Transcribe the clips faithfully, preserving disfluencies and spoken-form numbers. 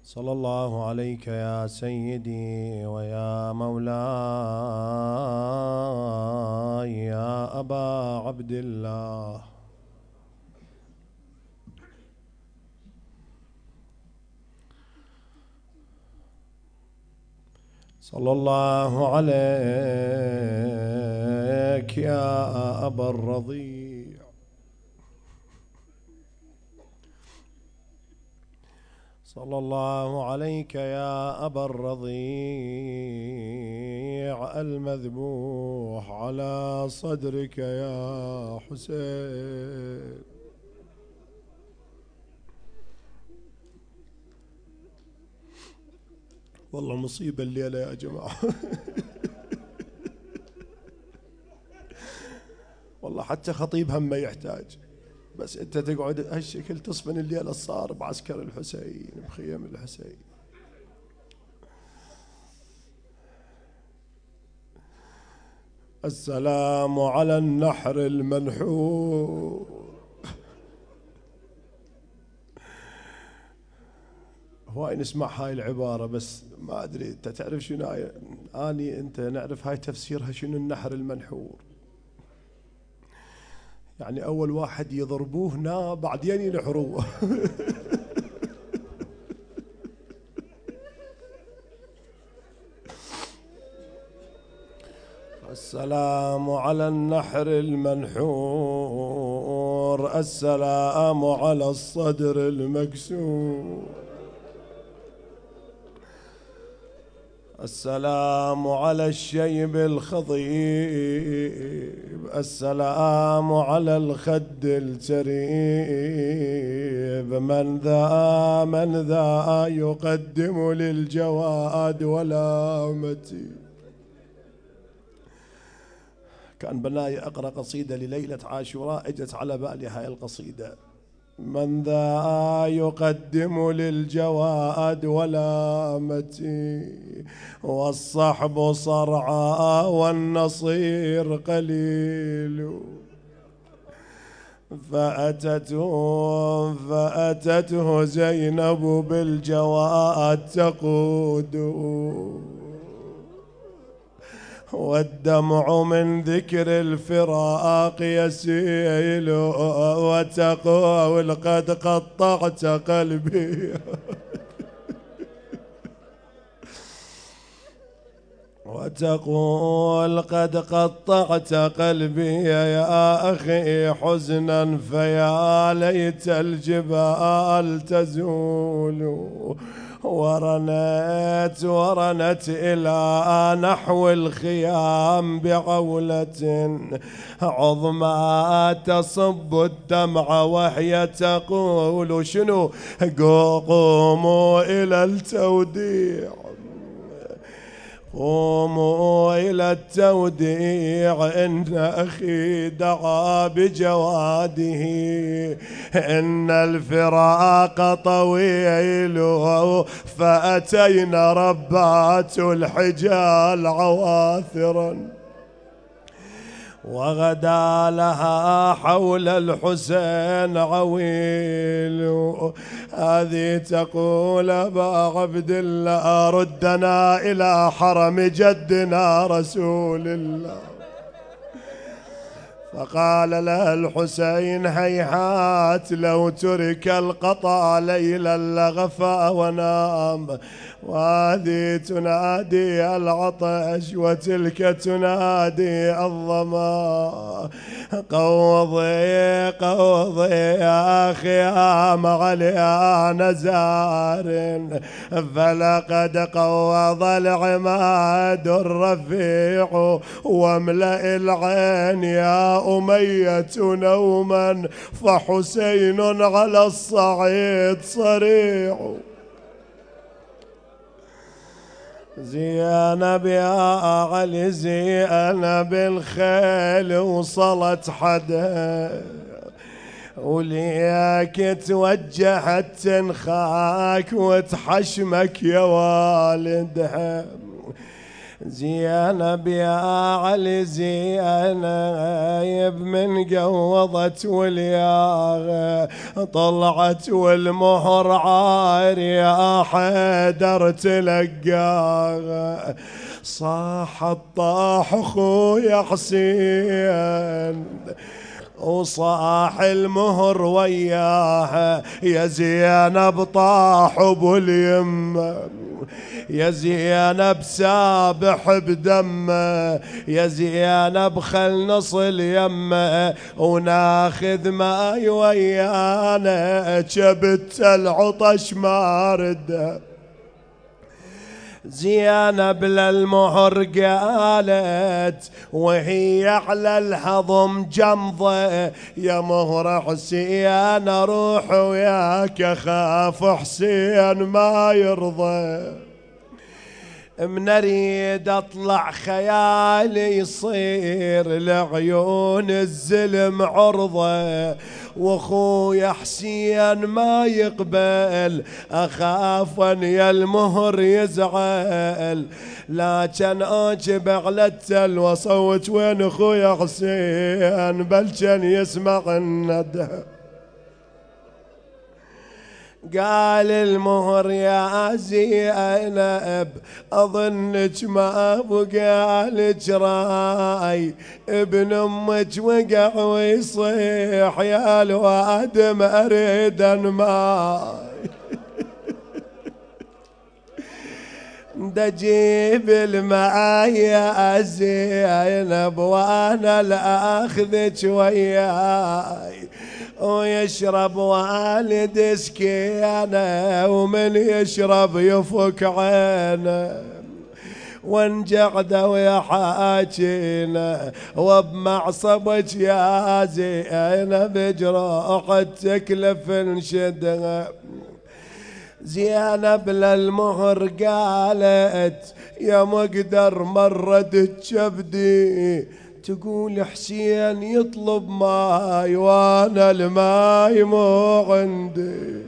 صلى الله عليك يا سيدي ويا مولاي يا أبا عبد الله. صلى الله عليك يا أبا الرضيع. صلى الله عليك يا أبا الرضيع المذبوح على صدرك يا حسين. والله مصيبة الليلة يا جماعة. والله حتى خطيب هم ما يحتاج، بس انت تقعد هالشكل تصفن الليلة صار بعسكر الحسين بخيم الحسين. السلام على النحر المنحور. هواي نسمع هاي العبارة بس ما أدري أنت تعرف شنو هاي. أني أنت نعرف هاي تفسيرها شنو النحر المنحور. يعني أول واحد يضربوه هنا بعدين ينحروه. السلام على النحر المنحور، السلام على الصدر المكسور، السلام على الشيب الخضيب، السلام على الخد التريب. من ذا من ذا يقدم للجواد ولا متي. كان بناي أقرأ قصيدة لليلة عاشوراء اجت على بالي هاي القصيدة. من ذا يقدم للجواد ولا متي، والصحب صرعى والنصير قليل. فأتته فأتته زينب بالجواد تقود، والدمع من ذكر الفراق يسيل، وتقول قد قطعت قلبي. وتقول قد قطعت قلبي يا أخي حزنا، فيا ليت الجبال تزول. ورنت ورنت إلى نحو الخيام بعولة عظمى تصب الدمع وهي تقول شنو؟ قوموا إلى التوديع، قوموا إلى التوديع، إن أخي دعا بجواده، إن الفراق طويل، فأتينا ربات الحجال عواثرا. وغدا لها حول الحسين عويل. هذه تقول أبا عبد الله ردنا إلى حرم جدنا رسول الله. فقال له الحسين هيهات لو ترك القطع ليلا لغفى ونام. وهذه تنادي العطش وتلك تنادي الظما. قوضي قوضي يا خيام عليا نزار، فلقد قوض العماد الرفيع، واملأ العين يا أمية نوما، فحسين على الصعيد صريع. زينب يا علي زينب الخيل وصلت حدا، وليك توجهت تنخاك وتحشمك يا والدها. زينب يا علي زينب من قوضت والياغ طلعت والمهر عار يا حيدر تلقاغ صاح الطاح اخويا حسين وصاح المهر وياها يا زينب طاح ابو اليمه يا زينب سابح بدمه يا زينب خل نصل يمه وناخذ ماي ويانا جبت العطش ما رده زينب للمهر قالت وهي على الهضم جمضة يا مهر حسين اروح وياك اخاف حسين ما يرضى من اريد اطلع خيالي يصير لعيون الزلم عرضه واخويا حسين ما يقبل اخاف ان يا المهر يزعل لكن اجب على التل وصوت وين اخويا حسين بل كان يسمع الندى قال المهر يا زينب اظنك ما بقى لك راي ابن امك وقع ويصيح يا الوادم اريد ماي دجيب الماء يا زينب وانا لاخذك وياي ويشرب والد سكينه ومن يشرب يفك عينه وانجعده ويحاكينا وبمعصبك يا زينب جروح تكلف نشدها زينب للمهر قالت يا مقدر مرت كبدي تقول حسين يطلب ماي وانا الماي مو عندي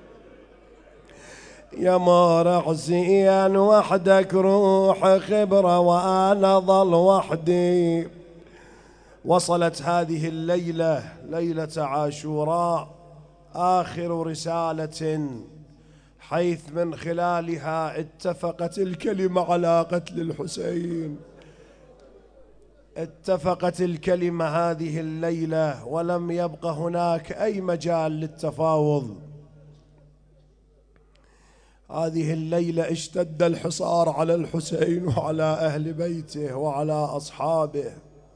يا مار حسين وحدك روح خبرة وانا ظل وحدي. وصلت هذه الليلة ليلة عاشوراء آخر رسالة حيث من خلالها اتفقت الكلمة على قتل الحسين. اتفقت الكلمة هذه الليلة ولم يبق هناك أي مجال للتفاوض. هذه الليلة اشتد الحصار على الحسين وعلى أهل بيته وعلى أصحابه،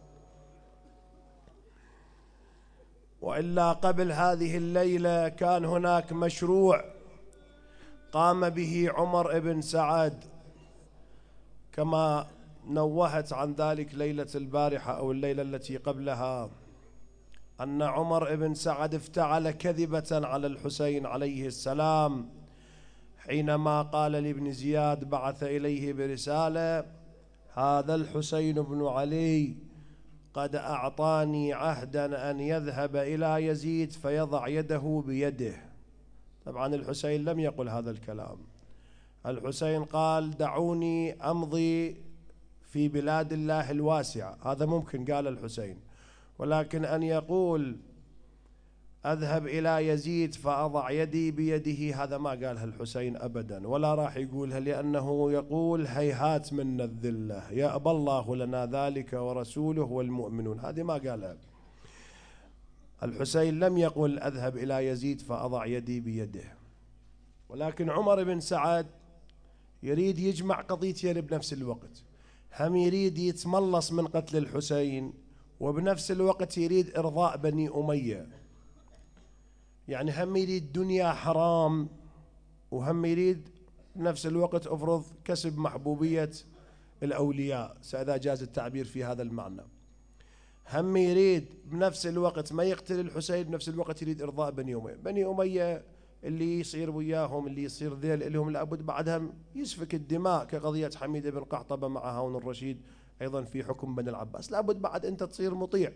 وإلا قبل هذه الليلة كان هناك مشروع قام به عمر بن سعد كما نوهت عن ذلك ليلة البارحة أو الليلة التي قبلها، أن عمر بن سعد افتعل كذبة على الحسين عليه السلام حينما قال لابن زياد بعث إليه برسالة: هذا الحسين بن علي قد أعطاني عهدا أن يذهب إلى يزيد فيضع يده بيده. طبعا الحسين لم يقل هذا الكلام، الحسين قال: دعوني أمضي في بلاد الله الواسعة، هذا ممكن قال الحسين، ولكن أن يقول أذهب إلى يزيد فأضع يدي بيده هذا ما قالها الحسين أبدا، ولا راح يقولها، لأنه يقول: هيهات منا الذلة يأبى الله لنا ذلك ورسوله والمؤمنون، هذه ما قالها الحسين. لم يقل أذهب إلى يزيد فأضع يدي بيده، ولكن عمر بن سعد يريد يجمع قضيتين بنفس الوقت، هم يريد يتملص من قتل الحسين وبنفس الوقت يريد إرضاء بني أمية، يعني هم يريد دنيا حرام وهم يريد بنفس الوقت أفرض كسب محبوبية الأولياء إذا جاز التعبير في هذا المعنى. هم يريد بنفس الوقت ما يقتل الحسين، بنفس الوقت يريد إرضاء بني أمية. بني أمية اللي يصير وياهم اللي يصير ذيل لهم لابد بعدهم يسفك الدماء، كقضية حميد بن قحطبة مع هارون الرشيد أيضا في حكم بني العباس، لابد بعد أنت تصير مطيع.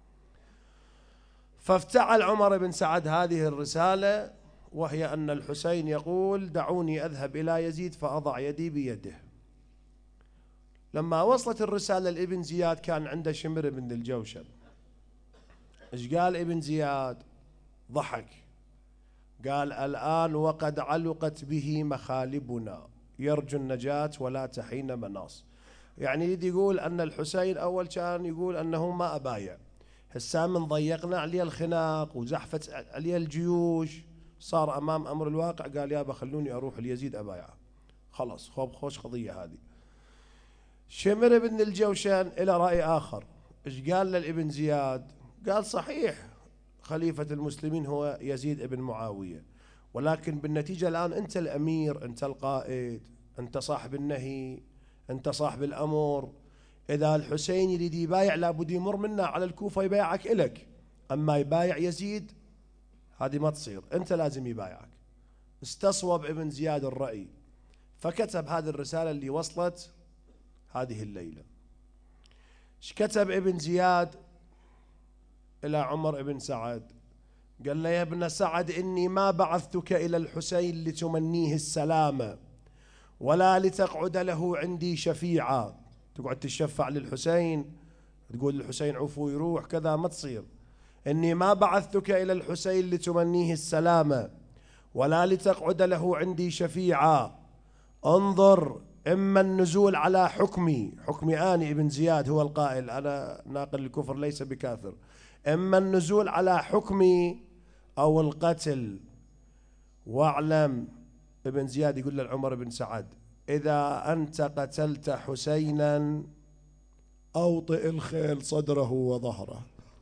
فافتعل عمر بن سعد هذه الرسالة، وهي أن الحسين يقول: دعوني أذهب إلى يزيد فأضع يدي بيده. لما وصلت الرسالة لابن زياد كان عنده شمر بن الجوشن. ايش قال ابن زياد؟ ضحك، قال الآن وقد علقت به مخالبنا يرجو النجاة ولا تحين مناص. يعني يريد يقول أن الحسين أول كان يقول أنه ما أبايع، هسا من ضيقنا عليه الخناق وزحفت عليه الجيوش صار أمام أمر الواقع قال يابا خلوني أروح ليزيد أبايعه، خلاص خوب خوش قضية هذه. شمر بن الجوشن إلى رأي آخر، إيش قال للابن زياد؟ قال صحيح خليفة المسلمين هو يزيد بن معاوية، ولكن بالنتيجة الآن أنت الأمير، أنت القائد، أنت صاحب النهي، أنت صاحب الأمر. إذا الحسين يريد يبايع لابد يمر منا على الكوفة يبايعك إلك، أما يبايع يزيد هذه ما تصير، أنت لازم يبايعك. استصوب ابن زياد الرأي فكتب هذه الرسالة اللي وصلت هذه الليلة. ايش كتب ابن زياد إلى عمر بن سعد؟ قال له يا ابن سعد إني ما بعثتك إلى الحسين لتمنيه السلامة ولا لتقعد له عندي شفيعا، تقعد تشفع للحسين تقول للحسين عفو يروح كذا، ما تصير. إني ما بعثتك إلى الحسين لتمنيه السلامة ولا لتقعد له عندي شفيعا، انظر إما النزول على حكمي، حكمي آني ابن زياد هو القائل، أنا ناقل الكفر ليس بكافر، إما النزول على حكمي أو القتل. واعلم، ابن زياد يقول لعمر بن سعد إذا أنت قتلت حسينا أوطئ الخيل صدره وظهره.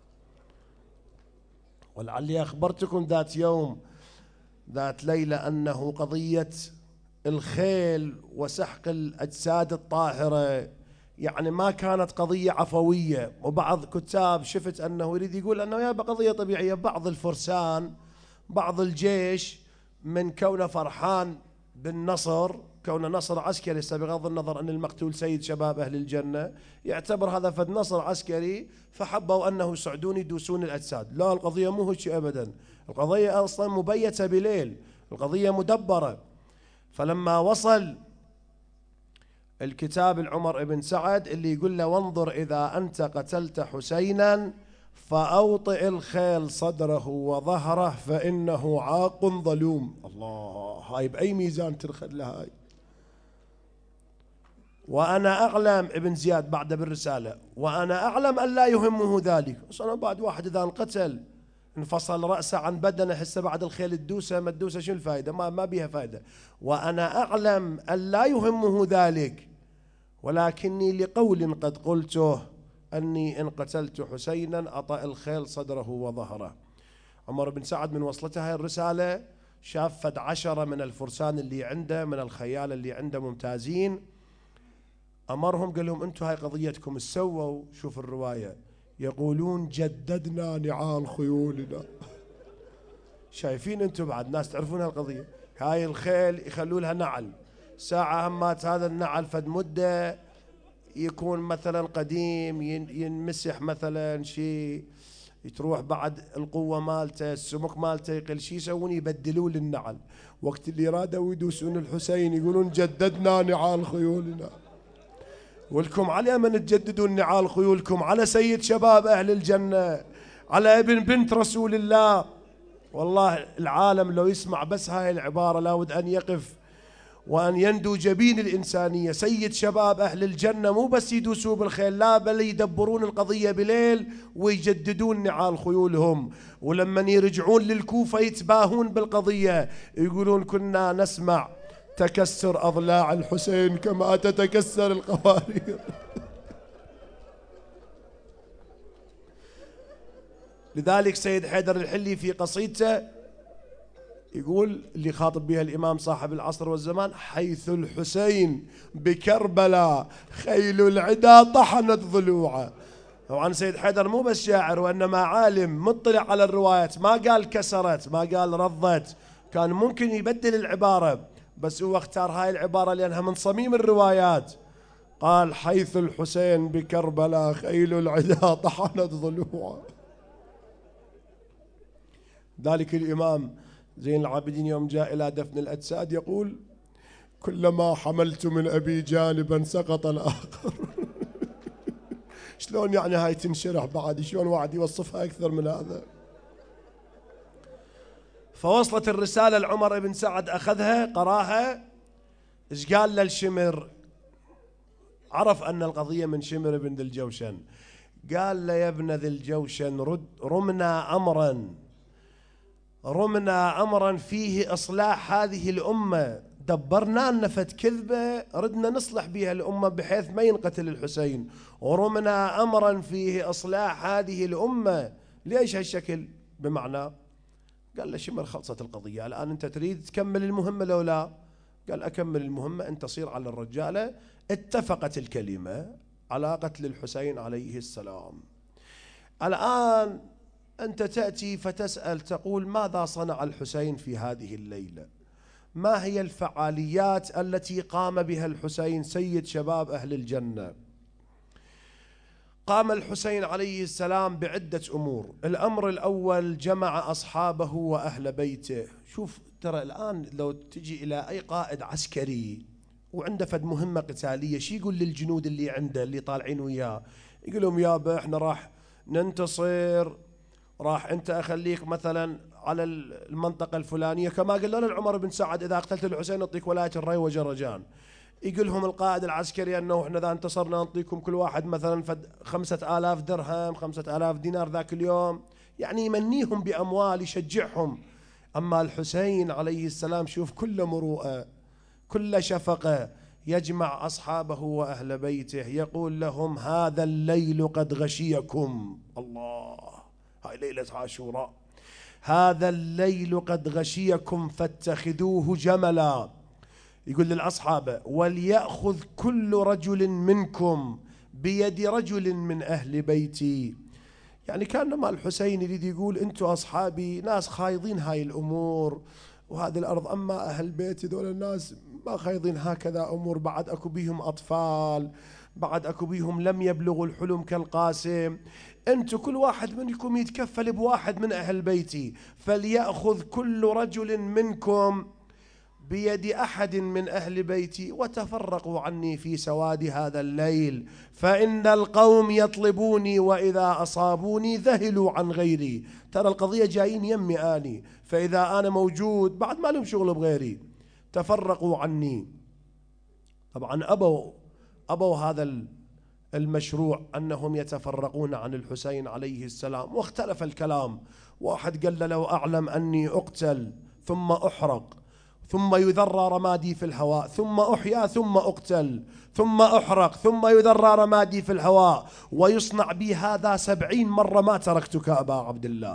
ولعلي أخبرتكم ذات يوم ذات ليلة أنه قضية الخيل وسحق الأجساد الطاهرة يعني ما كانت قضية عفوية، وبعض كتاب شفت أنه يريد يقول أنه يا قضية طبيعية. بعض الفرسان بعض الجيش من كونه فرحان بالنصر، كونه نصر عسكري بغض النظر أن المقتول سيد شباب أهل الجنة، يعتبر هذا فد نصر عسكري فحبوا أنه يسعدون يدوسون الأجساد. لا، القضية مو هيك أبدا، القضية أصلا مبيتة بليل، القضية مدبرة. فلما وصل الكتاب العمر بن سعد اللي يقول له وانظر إذا أنت قتلت حسينا فأوطئ الخيل صدره وظهره فإنه عاق ظلوم. الله، هاي بأي ميزان ترخد لهاي؟ وأنا أعلم، ابن زياد بعد بالرسالة، وأنا أعلم أن لا يهمه ذلك. أصلا بعد واحد إذا انقتل انفصل رأسه عن بدنه، حسه بعد الخيل الدوسة ما الدوسة شو الفائدة؟ ما, ما بيها فائدة. وأنا أعلم أن لا يهمه ذلك، ولكني لقول قد قلته أني إن قتلت حسينا أطأ الخيل صدره وظهره. عمر بن سعد من وصلته هاي الرسالة شاف فد عشرة من الفرسان اللي عنده من الخيال اللي عنده ممتازين، أمرهم قال لهم أنتم هاي قضيتكم سووا. شوف الرواية، يقولون جددنا نعال خيولنا. شايفين أنتم بعد ناس تعرفون هالقضية، هاي الخيل يخلوا لها نعل، ساعة همات هذا النعل فد مدة يكون مثلا قديم ينمسح مثلا شيء، تروح بعد القوة مالته السمك مالته يقل، شيء يسوون يبدلون للنعل. وقت اللي رادوا يدوسون الحسين يقولون جددنا نعال خيولنا. ولكم على من تجددون نعال خيولكم؟ على سيد شباب أهل الجنة، على ابن بنت رسول الله. والله العالم لو يسمع بس هاي العبارة لابد أن يقف وأن يندو جبين الإنسانية. سيد شباب أهل الجنة مو بس يدوسوا بالخيل، لا بل يدبرون القضية بليل ويجددون نعال خيولهم، ولما يرجعون للكوفة يتباهون بالقضية، يقولون كنا نسمع تكسر أضلاع الحسين كما تتكسر القوارير. لذلك سيد حيدر الحلي في قصيدته يقول اللي خاطب بها الإمام صاحب العصر والزمان: حيث الحسين بكربلاء خيل العدا طحنت ضلوعه. طبعا سيد حيدر مو بس شاعر وإنما عالم مطلع على الروايات، ما قال كسرت ما قال رضت، كان ممكن يبدل العبارة بس هو اختار هاي العبارة لأنها من صميم الروايات. قال حيث الحسين بكربلاء خيل العدا طحنت ضلوعه. ذلك الإمام زين العابدين يوم جاء إلى دفن الأجساد يقول: كلما حملت من أبي جانبا سقط الآخر. شلون يعني هاي تنشرح بعد؟ شلون واحد يوصفها أكثر من هذا؟ فوصلت الرسالة لعمر بن سعد، أخذها قراها. إيش قال للشمر؟ عرف أن القضية من شمر بن ذي الجوشن. قال له: يا ابن ذي الجوشن، رد رمنا أمرا رمنا أمرا فيه إصلاح هذه الأمة، دبرنا لنا فت كذبة ردنا نصلح بها الأمة بحيث ما ينقتل الحسين، ورمنا أمرا فيه إصلاح هذه الأمة. ليش هالشكل؟ بمعنى قال له شمر: خلصت القضية، الآن أنت تريد تكمل المهمة لو لا؟ قال: أكمل المهمة، أنت تصير على الرجالة. اتفقت الكلمة على قتل الحسين عليه السلام. الآن أنت تأتي فتسأل تقول: ماذا صنع الحسين في هذه الليلة؟ ما هي الفعاليات التي قام بها الحسين سيد شباب أهل الجنة؟ قام الحسين عليه السلام بعدة أمور. الأمر الأول: جمع أصحابه وأهل بيته. شوف، ترى الآن لو تجي إلى أي قائد عسكري وعنده فد مهمة قتالية، شي يقول للجنود اللي عنده اللي طالعين وياه؟ يقول لهم: يابا احنا راح ننتصر، راح انت اخليك مثلا على المنطقة الفلانية، كما قال لنا عمر بن سعد: إذا قتلت الحسين نعطيك ولاية الري وجرجان. يقول لهم القائد العسكري أنه احنا إذا انتصرنا نعطيكم كل واحد مثلا فد خمسة آلاف درهم، خمسة آلاف دينار ذاك اليوم، يعني يمنيهم بأموال، يشجعهم. أما الحسين عليه السلام شوف، كل مروءة، كل شفقة، يجمع أصحابه وأهل بيته، يقول لهم: هذا الليل قد غشيكم. الله، هاي ليلة عاشوراء. هذا الليل قد غشيكم فاتخذوه جملا. يقول للأصحاب: وليأخذ كل رجل منكم بيد رجل من أهل بيتي. يعني كان ما الحسين يريد يقول: أنتم أصحابي ناس خايضين هاي الأمور وهذه الأرض، أما أهل بيتي دول الناس ما خايضين هكذا أمور، بعد أكو بيهم أطفال، بعد أكو بيهم لم يبلغوا الحلم كالقاسم. أنتم كل واحد منكم يتكفل بواحد من أهل بيتي، فليأخذ كل رجل منكم بيد أحد من أهل بيتي وتفرقوا عني في سواد هذا الليل، فإن القوم يطلبوني وإذا أصابوني ذهلوا عن غيري. ترى القضية جايين يمي آني، فإذا أنا موجود بعد ما لهم شغل بغيري، تفرقوا عني. طبعا أبوا أبوا هذا المشروع أنهم يتفرقون عن الحسين عليه السلام، واختلف الكلام. واحد قال له: أعلم أني أقتل ثم أحرق، ثم يذرى رمادي في الهواء، ثم أحيا، ثم أقتل، ثم أحرق، ثم يذرى رمادي في الهواء، ويصنع بي هذا سبعين مرة ما تركتك أبا عبد الله.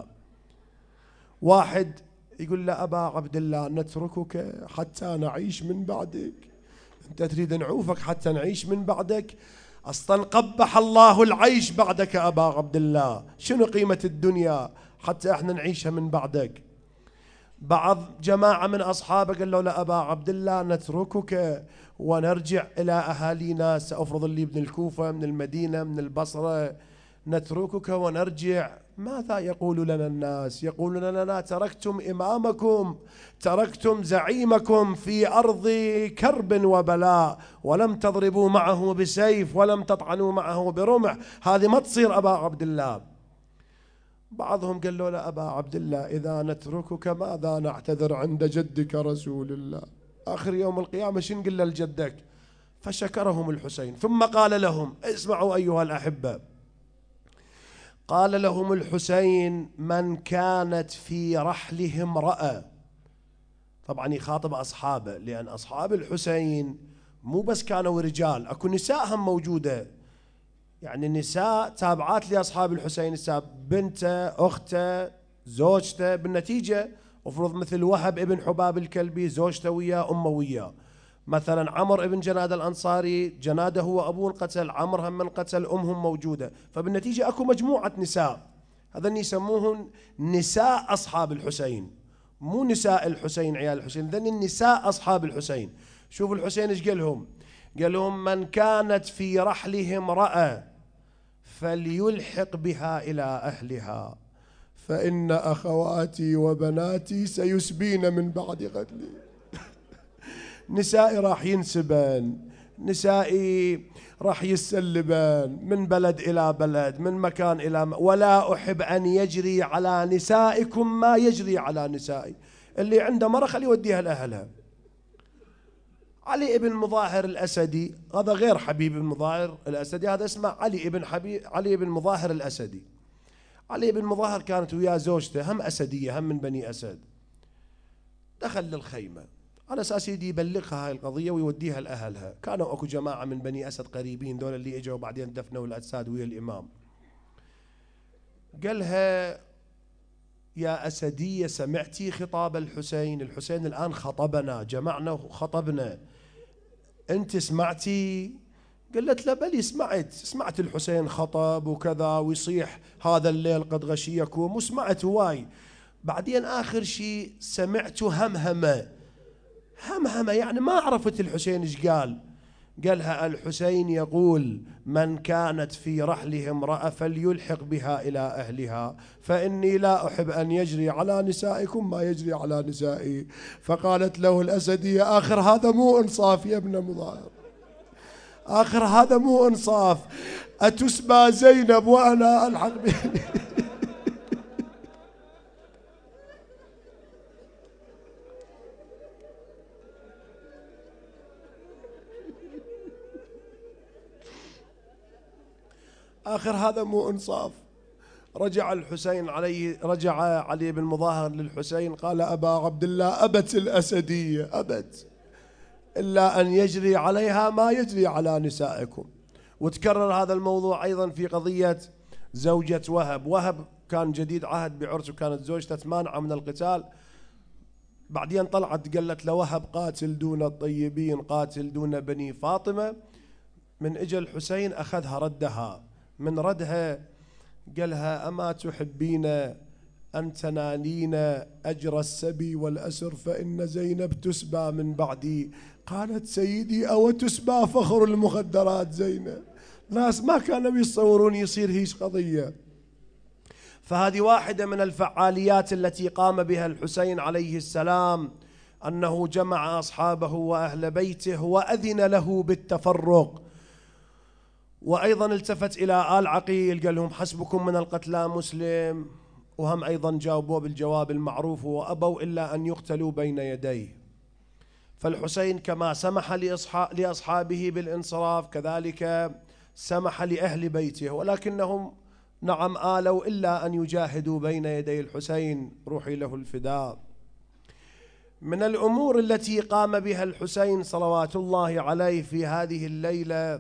واحد يقول له: أبا عبد الله نتركك حتى نعيش من بعدك؟ أنت تريد نعوفك حتى نعيش من بعدك؟ أصلا قبح الله العيش بعدك أبا عبد الله، شنو قيمة الدنيا حتى احنا نعيشها من بعدك؟ بعض جماعة من أصحابه قالوا له: أبا عبد الله نتركك ونرجع إلى أهالينا، سأفرض اللي من الكوفة، من المدينة، من البصرة، نتركك ونرجع. ماذا يقول لنا الناس؟ يقولون لنا: تركتم إمامكم، تركتم زعيمكم في أرض كرب وبلاء، ولم تضربوا معه بسيف ولم تطعنوا معه برمح، هذه ما تصير أبا عبد الله. بعضهم قال له: لا أبا عبد الله، إذا نتركك ماذا نعتذر عند جدك رسول الله؟ آخر يوم القيامة شن قل لجدك؟ فشكرهم الحسين، ثم قال لهم: اسمعوا أيها الأحبة، قال لهم الحسين: من كانت في رحله امرأة. طبعا يخاطب أصحابه، لأن أصحاب الحسين مو بس كانوا رجال، أكو نساء هم موجودة، يعني النساء تابعات لأصحاب الحسين، الساب بنته، أخته، زوجته. بالنتيجة افرض مثل وهب ابن حباب الكلبي زوجته وياه، أمه وياه. مثلا عمر ابن جناد الأنصاري، جناده هو أبوه انقتل، عمر هم من قتل، أمهم موجودة. فبالنتيجة أكو مجموعة نساء، هذا يسموهن نساء أصحاب الحسين، مو نساء الحسين عيال الحسين، ذن النساء أصحاب الحسين. شوف الحسين ايش قال لهم؟ قال لهم: من كانت في رحله امرأة فليلحق بها إلى أهلها، فإن أخواتي وبناتي سيسبين من بعد قتلي. نسائي راح ينسبن، نسائي راح يسلبن من بلد إلى بلد، من مكان إلى م... ولا أحب أن يجري على نسائكم ما يجري على نسائي. اللي عنده مرة خليه يوديها لأهلها. علي بن مظاهر الأسدي هذا غير حبيب بن مظاهر الأسدي، هذا اسمه علي بن حبيب علي بن مظاهر الأسدي. علي بن مظاهر كانت وياه زوجته هم أسدية، هم من بني أسد. دخل للخيمة على أساس يدي يبلغها هاي القضية ويوديها لأهلها. كانوا أكو جماعة من بني أسد قريبين، دول اللي إجوا وبعدين دفنوا الأجساد ويا الإمام. قالها يا أسدية سمعتي خطاب الحسين؟ الحسين الآن خطبنا، جمعنا وخطبنا، أنت سمعتي؟ قالت له بلي سمعت، سمعت الحسين خطب وكذا ويصيح هذا الليل قد غشيكم، وسمعت هواي. بعدين آخر شيء سمعت همهمة. همهمة يعني ما عرفت الحسين ايش قال. قالها الحسين يقول من كانت في رحله امرأة فليلحق بها إلى أهلها، فإني لا أحب أن يجري على نسائكم ما يجري على نسائي. فقالت له الأسدية آخر هذا مو إنصاف يا ابن مظاهر، آخر هذا مو إنصاف، أتسبى زينب وأنا ألحق بها. آخر هذا مو إنصاف. رجع الحسين عليه رجع علي بن مظاهر للحسين قال أبا عبد الله أبت الأسدية، أبت إلا أن يجري عليها ما يجري على نسائكم. وتكرر هذا الموضوع أيضا في قضية زوجة وهب. وهب كان جديد عهد بعرس وكانت زوجته تمانعة من القتال. بعدين طلعت قالت لوهب قاتل دون الطيبين، قاتل دون بني فاطمة. من اجى الحسين أخذها ردها. من ردها قالها أما تحبين أن تنالين أجر السبي والأسر فإن زينب تسبى من بعدي. قالت سيدي أو تسبى فخر المخدرات زينب. ناس ما كانوا يتصورون يصير هيش قضية. فهذه واحدة من الفعاليات التي قام بها الحسين عليه السلام، أنه جمع أصحابه وأهل بيته وأذن له بالتفرق. وأيضا التفت إلى آل عقيل قال لهم حسبكم من القتلى مسلم، وهم أيضا جاوبوا بالجواب المعروف وأبوا إلا أن يقتلوا بين يديه. فالحسين كما سمح لأصحابه بالانصراف كذلك سمح لأهل بيته، ولكنهم نعم آلوا إلا أن يجاهدوا بين يدي الحسين روحي له الفداء. من الأمور التي قام بها الحسين صلوات الله عليه في هذه الليلة،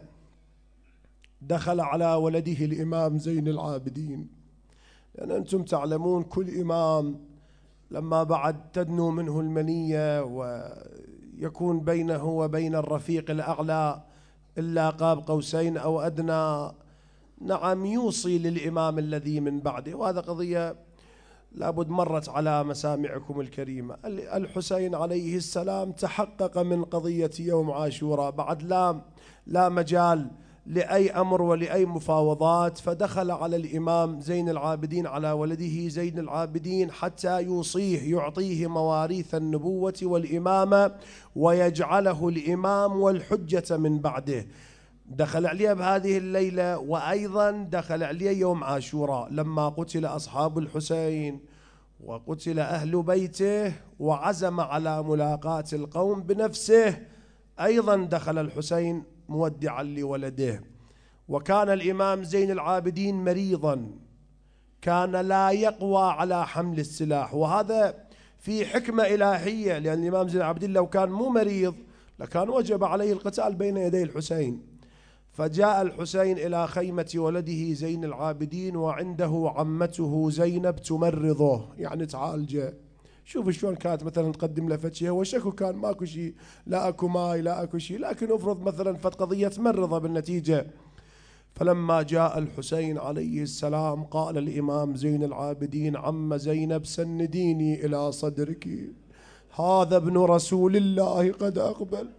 دخل على ولده الإمام زين العابدين. لأن أنتم تعلمون كل إمام لما بعد تدنو منه المنية ويكون بينه وبين الرفيق الأعلى إلا قاب قوسين أو أدنى، نعم يوصي للإمام الذي من بعده. وهذا قضية لابد مرت على مسامعكم الكريمة. الحسين عليه السلام تحقق من قضية يوم عاشوراء، بعد لا لا مجال لأي أمر ولأي مفاوضات، فدخل على الإمام زين العابدين على ولده زين العابدين حتى يوصيه يعطيه مواريث النبوة والإمامة ويجعله الإمام والحجة من بعده. دخل عليه بهذه الليلة، وأيضا دخل عليه يوم عاشوراء لما قتل أصحاب الحسين وقتل أهل بيته وعزم على ملاقاة القوم بنفسه. أيضا دخل الحسين مودعا لولده. وكان الإمام زين العابدين مريضا، كان لا يقوى على حمل السلاح، وهذا في حكمة إلهية، لأن الإمام زين العابدين لو كان مو مريض لكان وجب عليه القتال بين يدي الحسين. فجاء الحسين إلى خيمة ولده زين العابدين وعنده عمته زينب تمرضه، يعني تعالجه. شوف شلون كانت مثلا تقدم له فتشي، هو شكو كان ماكو شيء، لا اكو ماي لا اكو شيء، لكن افرض مثلا فت قضية تمرضه بالنتيجة. فلما جاء الحسين عليه السلام قال الإمام زين العابدين عم زينب سنديني إلى صدرك، هذا ابن رسول الله قد أقبل.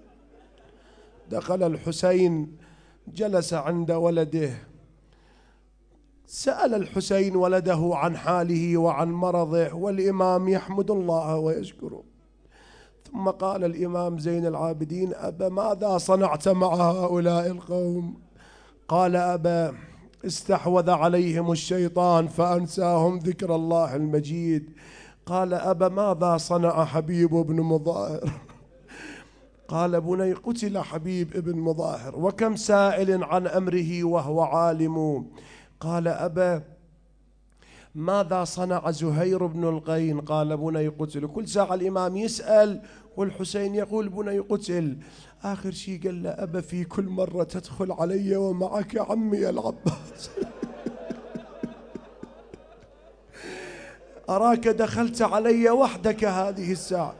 دخل الحسين جلس عند ولده، سأل الحسين ولده عن حاله وعن مرضه، والإمام يحمد الله ويشكره. ثم قال الإمام زين العابدين: أبا ماذا صنعت مع هؤلاء القوم؟ قال: أبا استحوذ عليهم الشيطان فأنساهم ذكر الله المجيد. قال: أبا ماذا صنع حبيب بن مظاهر؟ قال: بني قتل حبيب بن مظاهر وكم سائل عن أمره وهو عالم. قال: أبا ماذا صنع زهير بن القين؟ قال: بني قتل. كل ساعة الإمام يسأل والحسين يقول بني قتل. آخر شيء قال له: أبا في كل مرة تدخل علي ومعك عمي العباس أراك دخلت علي وحدك هذه الساعة.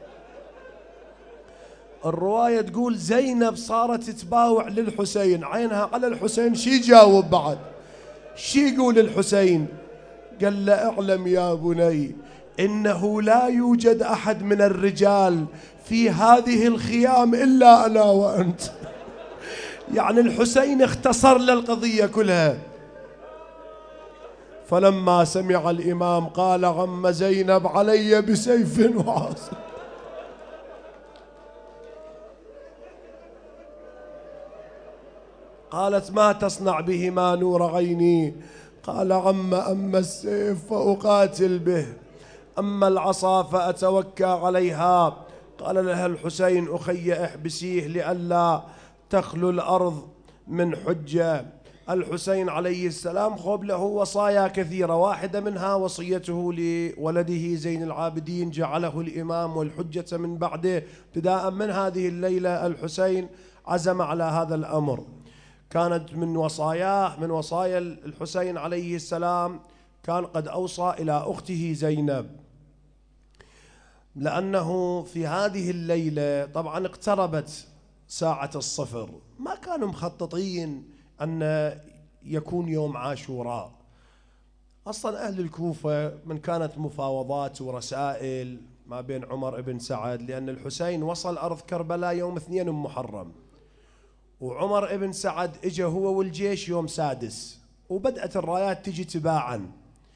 الرواية تقول زينب صارت تباوع للحسين، عينها على الحسين. شي جاوب بعد؟ شي يقول الحسين؟ قال له: اعلم يا بني إنه لا يوجد أحد من الرجال في هذه الخيام إلا أنا وأنت. يعني الحسين اختصر للقضية كلها. فلما سمع الإمام قال: عم زينب علي بسيف وعاص. قالت: ما تصنع بهما نور عيني؟ قال: عم أما السيف فأقاتل به، أما العصا فأتوكى عليها. قال لها الحسين: أخي احبسيه لئلا تخلو الأرض من حجة. الحسين عليه السلام خب له وصايا كثيرة، واحدة منها وصيته لولده زين العابدين جعله الإمام والحجة من بعده. ابتداء من هذه الليلة الحسين عزم على هذا الأمر. كانت من وصاياه من وصايا الحسين عليه السلام كان قد أوصى إلى أخته زينب، لأنه في هذه الليلة طبعا اقتربت ساعة الصفر، ما كانوا مخططين أن يكون يوم عاشوراء. أصلا أهل الكوفة من كانت مفاوضات ورسائل ما بين عمر بن سعد، لأن الحسين وصل أرض كربلاء يوم اثنين محرم، وعمر بن سعد اجى هو والجيش يوم سادس، وبدأت الرايات تجي تباعا.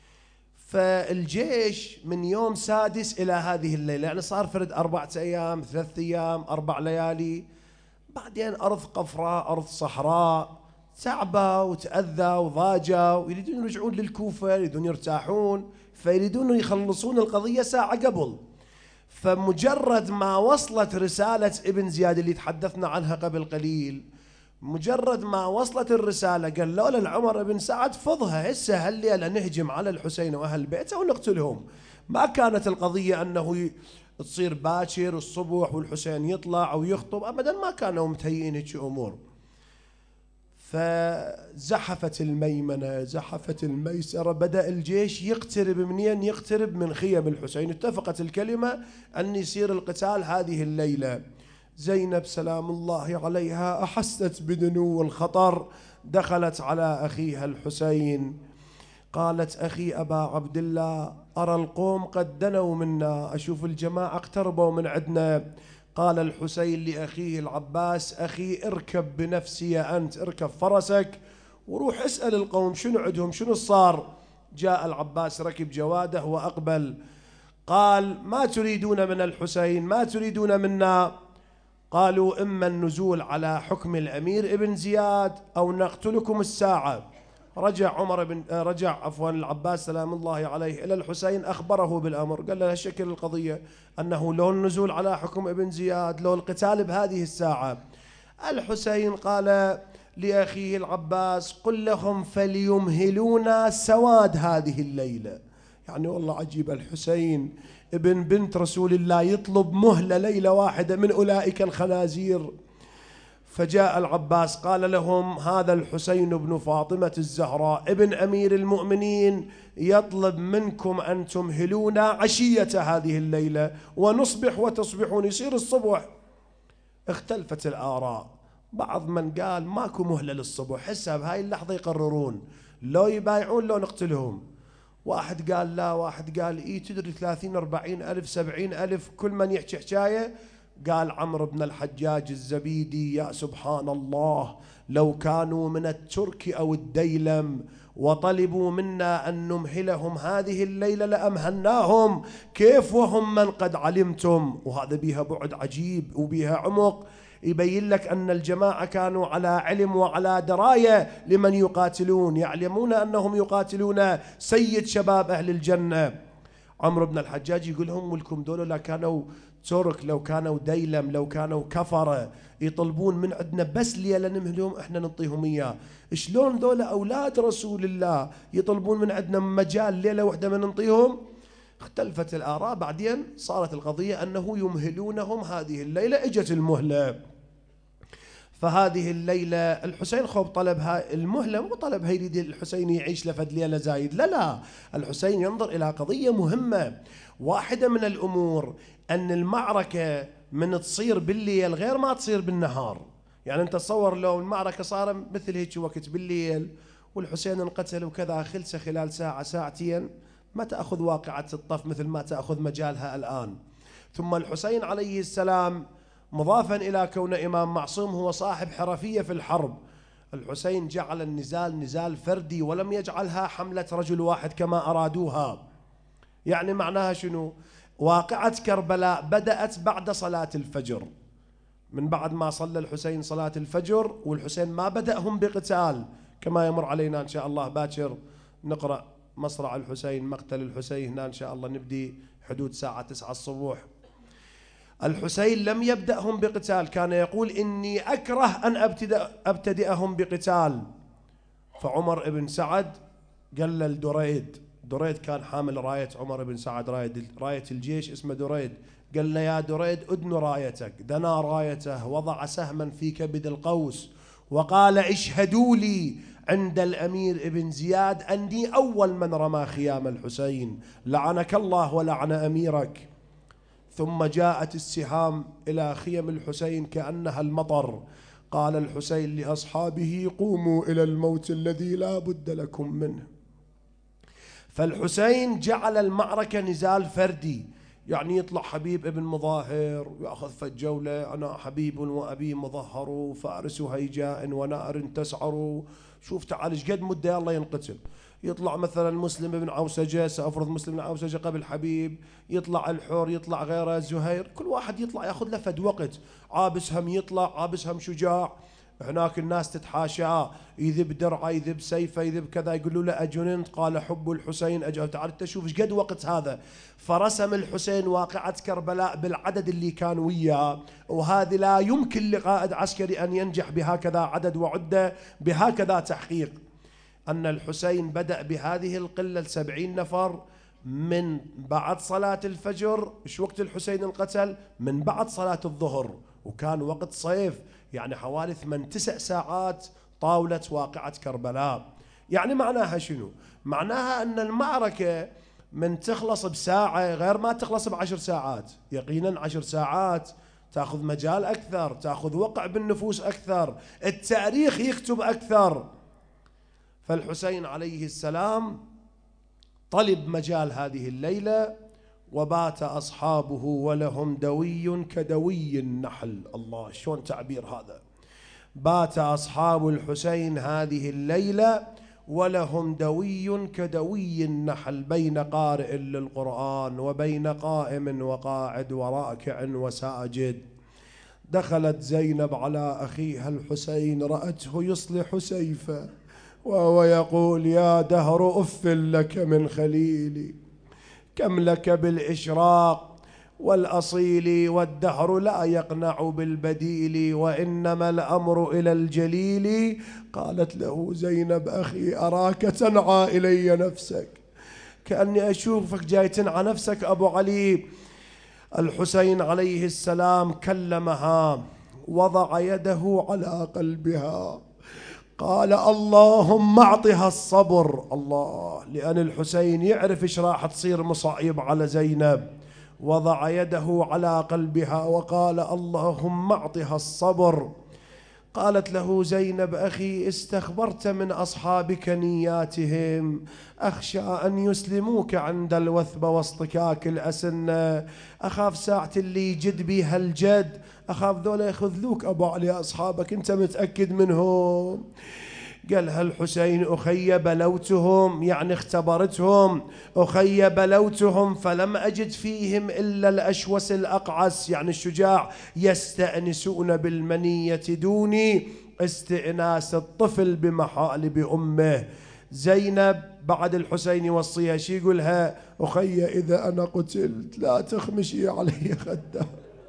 فالجيش من يوم سادس إلى هذه الليلة يعني صار فرد أربعة أيام، ثلاث أيام، أربع ليالي. بعدين أرض قفراء، أرض صحراء، تعبوا وتأذى وضاجوا، ويريدون يرجعون للكوفة، يريدون يرتاحون، فيريدون يخلصون القضية ساعة قبل. فمجرد ما وصلت رسالة ابن زياد اللي تحدثنا عنها قبل قليل، مجرد ما وصلت الرسالة قال لولا العمر بن سعد فضها هسه هالليلة نهجم على الحسين وأهل بيته ونقتلهم. ما كانت القضية أنه تصير باكر الصبح والحسين يطلع أو يخطب، أبدا ما كانوا متهيئين هيك أمور. فزحفت الميمنة، زحفت الميسرة، بدأ الجيش يقترب. منين يقترب؟ من خيم الحسين. اتفقت الكلمة أن يصير القتال هذه الليلة. زينب سلام الله عليها أحست بدنو الخطر، دخلت على أخيها الحسين قالت: أخي أبا عبد الله، أرى القوم قد دنوا منا، أشوف الجماعة اقتربوا من عندنا. قال الحسين لأخيه العباس: أخي اركب بنفسي أنت، اركب فرسك وروح اسأل القوم شنو عندهم، شنو صار. جاء العباس ركب جواده وأقبل. قال: ما تريدون من الحسين؟ ما تريدون منا؟ قالوا: إما النزول على حكم الأمير ابن زياد أو نقتلكم الساعة. رجع عمر بن رجع عفوا العباس سلام الله عليه إلى الحسين، أخبره بالأمر، قال له شكل القضية أنه لو النزول على حكم ابن زياد، لو القتال بهذه الساعة. الحسين قال لأخيه العباس: قل لهم فليمهلونا سواد هذه الليلة. يعني والله عجيب، الحسين ابن بنت رسول الله يطلب مهلة ليلة واحدة من أولئك الخنازير. فجاء العباس قال لهم: هذا الحسين بن فاطمة الزهراء ابن أمير المؤمنين يطلب منكم أن تمهلونا عشية هذه الليلة ونصبح وتصبحون. يصير الصبح. اختلفت الآراء، بعض من قال ماكو مهلة للصبح، حسها بهاي اللحظة يقررون لو يبايعون لو نقتلهم. واحد قال لا، واحد قال إيه، تدري ثلاثين أربعين ألف سبعين ألف، كل من يحكي حكاية. قال عمرو بن الحجاج الزبيدي: يا سبحان الله، لو كانوا من الترك أو الديلم وطلبوا منا أن نمهلهم هذه الليلة لأمهلناهم، كيف وهم من قد علمتم. وهذا بيها بعد عجيب وبيها عمق، يبين لك أن الجماعة كانوا على علم وعلى دراية لمن يقاتلون، يعلمون أنهم يقاتلون سيد شباب أهل الجنة. عمرو بن الحجاج يقول لهم: ولكم دول لا كانوا ترك، لو كانوا ديلم، لو كانوا كفرة، يطلبون من عندنا بس ليلة نمهلهم احنا نعطيهم اياه. شلون دول اولاد رسول الله يطلبون من عندنا مجال ليلة واحدة من نعطيهم؟ اختلفت الآراء، بعدين صارت القضية أنه يمهلونهم هذه الليلة. اجت المهلة، فهذه الليلة الحسين خوب طلبها المهلة، مو طلبها يريد الحسين يعيش لفد ليلة زايد، لا لا، الحسين ينظر إلى قضية مهمة. واحدة من الأمور أن المعركة من تصير بالليل غير ما تصير بالنهار. يعني أنت تصور لو المعركة صار مثل هيك وقت بالليل والحسين انقتل وكذا، خلصة خلال ساعة ساعتين، ما تأخذ واقعة الطف مثل ما تأخذ مجالها الآن. ثم الحسين عليه السلام مضافا إلى كون إمام معصوم هو صاحب حرفية في الحرب. الحسين جعل النزال نزال فردي، ولم يجعلها حملة رجل واحد كما أرادوها. يعني معناها شنو؟ واقعة كربلاء بدأت بعد صلاة الفجر، من بعد ما صلى الحسين صلاة الفجر، والحسين ما بدأهم بقتال كما يمر علينا إن شاء الله باكر نقرأ مصرع الحسين، مقتل الحسين، هنا إن شاء الله نبدي حدود ساعة تسعة الصبح. الحسين لم يبدأهم بقتال، كان يقول: إني أكره أن أبتدأ أبتدئهم بقتال. فعمر بن سعد قال لدريد، دريد كان حامل راية عمر بن سعد، راية, راية الجيش اسمه دريد، قال له: يا دريد أدن رايتك. دنا رايته، وضع سهما في كبد القوس، وقال: اشهدوا لي عند الأمير ابن زياد أني أول من رمى خيام الحسين، لعنك الله ولعن أميرك. ثم جاءت السهام إلى خيم الحسين كأنها المطر. قال الحسين لأصحابه: قوموا إلى الموت الذي لا بد لكم منه. فالحسين جعل المعركة نزال فردي، يعني يطلع حبيب ابن مظاهر ويأخذ فالجولة: أنا حبيب وأبي مظهر، فارس هيجاء ونار تسعر، شوف تعال ايش قد مدة الله ينقتل. يطلع مثلا مسلم بن عوسجة، سأفرض مسلم بن عوسجة قبل حبيب، يطلع الحور، يطلع غيره زهير، كل واحد يطلع ياخذ له فد وقت. عابس هم يطلع، عابس هم شجاع، هناك الناس تتحاشاه، يذب درعه، يذب سيفه، يذب كذا، يقولوا له: أجننت؟ قال: حب الحسين أجل. تعال تشوف ايش قد وقت هذا. فرسم الحسين واقعة كربلاء بالعدد اللي كان وياه، وهذا لا يمكن لقائد عسكري أن ينجح بهكذا عدد وعدة بهكذا تحقيق. أن الحسين بدأ بهذه القلة سبعين نفر من بعد صلاة الفجر. ايش وقت الحسين انقتل؟ من بعد صلاة الظهر، وكان وقت صيف، يعني حوالي ثمان تسع ساعات طاولة واقعة كربلاء. يعني معناها شنو؟ معناها أن المعركة من تخلص بساعة غير ما تخلص بعشر ساعات. يقينا عشر ساعات تأخذ مجال أكثر، تأخذ وقع بالنفوس أكثر، التاريخ يكتب أكثر. فالحسين عليه السلام طلب مجال هذه الليلة، وبات أصحابه ولهم دوي كدوي النحل. الله، شلون تعبير هذا! بات أصحاب الحسين هذه الليلة ولهم دوي كدوي النحل، بين قارئ للقرآن وبين قائم وقاعد وراكع وساجد. دخلت زينب على أخيها الحسين، رأته يصلح سيفه وهو يقول: يا دهر أف لك من خليلي، كم لك بالإشراق والأصيل، والدهر لا يقنع بالبديل، وإنما الأمر إلى الجليل. قالت له زينب: أخي أراك تنعى إلي نفسك، كأني أشوفك جاي تنعى نفسك أبو علي. الحسين عليه السلام كلمها، وضع يده على قلبها، قال: اللهم اعطها الصبر. الله، لأن الحسين يعرف ايش راح تصير مصايب على زينب. وضع يده على قلبها وقال: اللهم اعطها الصبر. قالت له زينب أخي استخبرت من أصحابك نياتهم، أخشى أن يسلموك عند الوثبة واصطكاك الأسنة، أخاف ساعة اللي يجد بيها الجد أخاف ذولا يخذلوك أبو علي أصحابك، أنت متأكد منهم؟ قالها الحسين أخي بلوتهم، يعني اختبرتهم، أخي بلوتهم فلم أجد فيهم إلا الأشوس الأقعس، يعني الشجاع، يستأنسون بالمنية دوني استئناس الطفل بمحالب أمه. زينب بعد الحسين يوصيها شي يقولها؟ أخي إذا أنا قتلت لا تخمشي علي خده،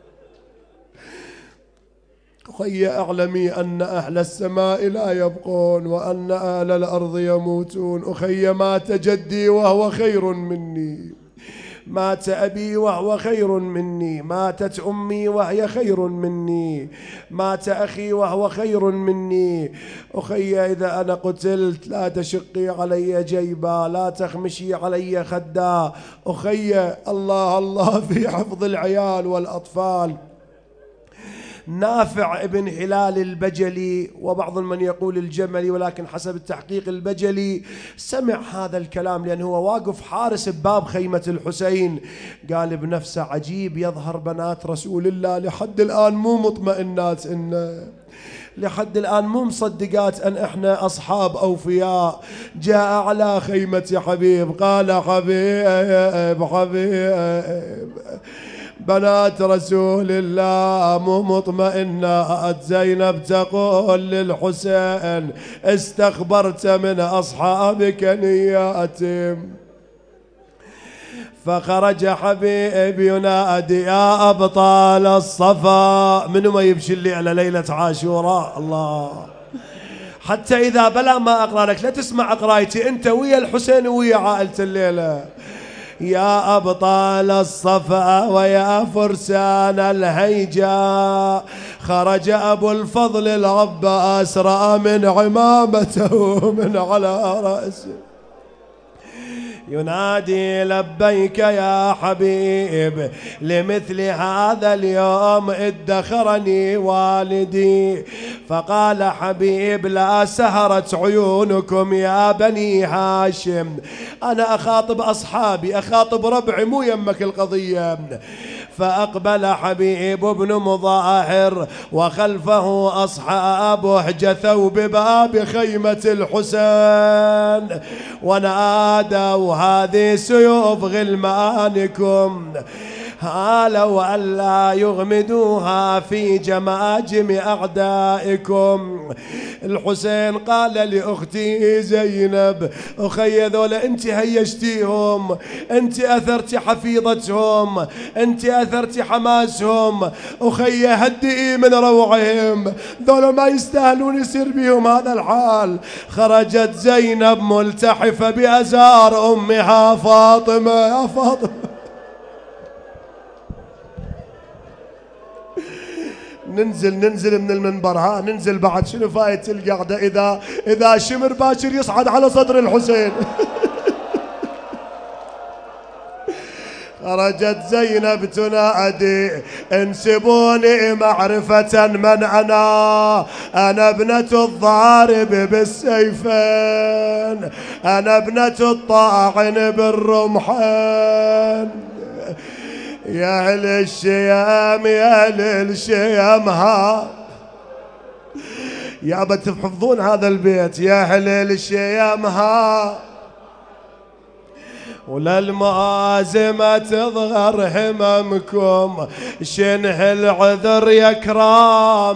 أخي أعلمي أن أهل السماء لا يبقون وأن أهل الأرض يموتون، أخي مات جدي وهو خير مني، مات أبي وهو خير مني، ماتت أمي وهي خير مني، مات أخي وهو خير مني، أخي إذا أنا قتلت لا تشقي علي جيبا، لا تخمشي علي خدا، أخي الله الله في حفظ العيال والأطفال. نافع ابن هلال البجلي، وبعض من يقول الجملي ولكن حسب التحقيق البجلي، سمع هذا الكلام لأنه هو واقف حارس بباب خيمة الحسين، قال بنفسه عجيب يظهر بنات رسول الله لحد الآن مو مطمئنات إن لحد الآن مو مصدقات أن إحنا أصحاب أوفياء. جاء على خيمة حبيب قال حبيب حبيب بنات رسول الله مو مطمئنات، زينب تقول للحسين استخبرت من أصحابك نياتهم. فخرج حبيب ينادي يا أبطال الصفا، منو ما يبشي اللي على ليلة عاشوراء؟ الله، حتى إذا بلا ما أقرأ لك لا تسمع قرايتي، أنت ويا الحسين ويا عائلة الليلة. يا أبطال الصفا ويا فرسان الهيجا، خرج أبو الفضل العباس رأى من عمامته من على رأسه ينادي لبيك يا حبيب، لمثل هذا اليوم ادخرني والدي. فقال حبيب لا سهرت عيونكم يا بني هاشم، أنا أخاطب أصحابي أخاطب ربعي مو يمك القضية. فأقبل حبيب بن مظاهر وخلفه أصحابه جثوا بباب خيمة الحسين ونادوا هذه سيوف غلمانكم، هالوا ألا يغمدوها في جماجم أعدائكم. الحسين قال لأختي زينب أخي ذولا أنت هيشتيهم، أنت أثرت حفيظتهم، أنت أثرت حماسهم، أخي هدئي من روعهم، ذولا ما يستاهلون يصير بهم هذا الحال. خرجت زينب ملتحفة بأزار أمها فاطمة. يا فاطمة ننزل ننزل من المنبر، ها ننزل بعد، شنو فايت القعدة إذا إذا شمر باكر يصعد على صدر الحسين. خرجت زينب تنادي انسبوني معرفة من أنا، أنا ابنة الضارب بالسيفين، أنا ابنة الطاعن بالرمحين، يا أهل الشيام يا أهل الشيام ها يا بتحفظون هذا البيت، يا أهل الشيام ها وللمآزمة تظهر هممكم، شنه العذر يا كرام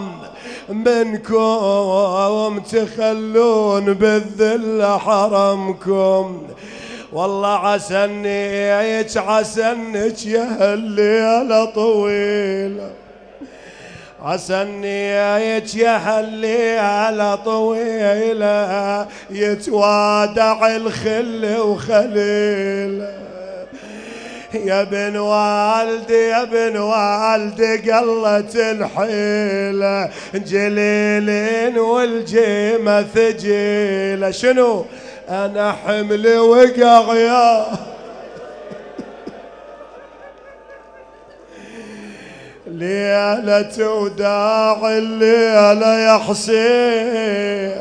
منكم تخلون بالذل حرمكم. والله عسنيك عسنك يا هالليلة طويلة، عسنيك يا هالليلة طويلة، يتوادع الخل وخليل. يا بن والدي يا بن والدي قلت الحيلة، جليلين والجيمة ثجيلة. شنو أنا حملي وقع يا ليلة وداع الليلة يا حسين،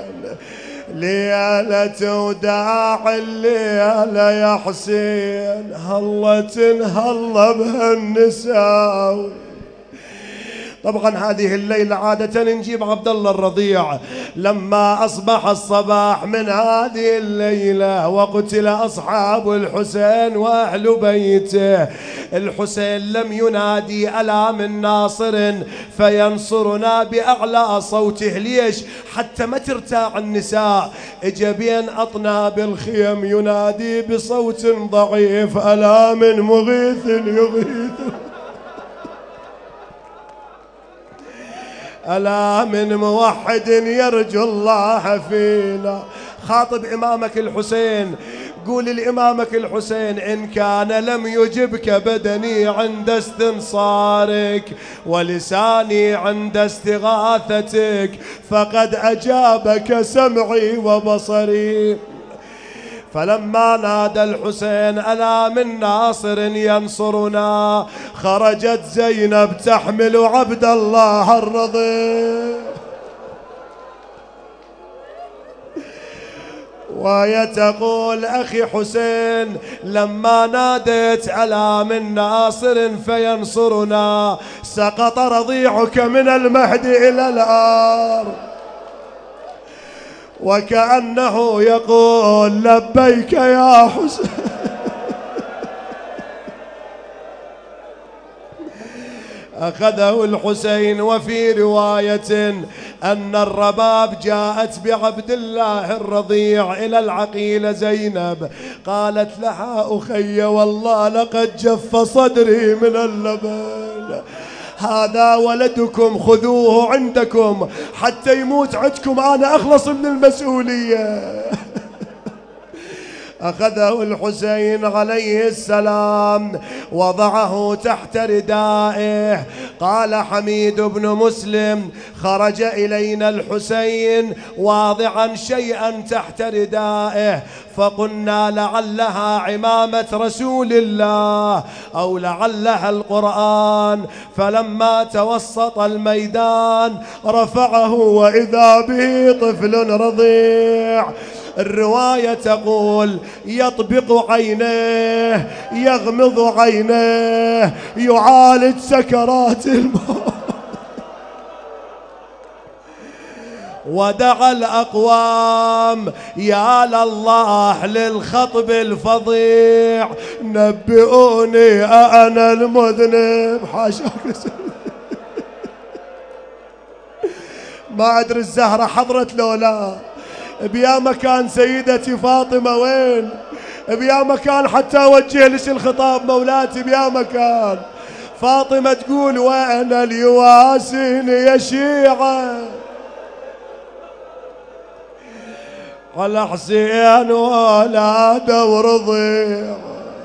ليلة وداع الليلة يا حسين، هلا تنهلا بهالنساء. طبعا هذه الليلة عادة نجيب عبد الله الرضيع. لما أصبح الصباح من هذه الليلة وقتل أصحاب الحسين وأهل بيته، الحسين لم ينادي ألا من ناصر فينصرنا بأعلى صوته. ليش؟ حتى ما ترتاع النساء. اجا بين أطناب الخيم ينادي بصوت ضعيف ألا من مغيث يغيث، ألا من موحد يرجو الله فينا. خاطب إمامك الحسين، قول لإمامك الحسين إن كان لم يجبك بدني عند استنصارك ولساني عند استغاثتك فقد أجابك سمعي وبصري. فلما نادى الحسين ألا من ناصر ينصرنا خرجت زينب تحمل عبد الله الرضيع، وهي تقول أخي حسين لما ناديت ألا من ناصر فينصرنا سقط رضيعك من المهد إلى الأرض، وكأنه يقول لبيك يا حسين. أخذه الحسين. وفي رواية أن الرباب جاءت بعبد الله الرضيع إلى العقيلة زينب، قالت لها أخي والله لقد جف صدري من اللبن، هذا ولدكم خذوه عندكم حتى يموت عندكم أنا أخلص من المسؤولية. أخذه الحسين عليه السلام وضعه تحت ردائه. قال حميد بن مسلم خرج إلينا الحسين واضعا شيئا تحت ردائه فقلنا لعلها عمامة رسول الله أو لعلها القرآن، فلما توسط الميدان رفعه وإذا به طفل رضيع. الرواية تقول يطبق عينيه يغمض عينيه يعالج سكرات الموت. ودعا الأقوام يا لله للخطب الفظيع نبئوني أنا المذنب. حاشاك ما أدري الزهرة حضرت لو لا. بيا مكان سيدتي فاطمة وين؟ بيا مكان حتى أوجه لش الخطاب مولاتي. بيا مكان فاطمة تقول وين اليواسين يا شيعة على حسين ولاده ورضيع.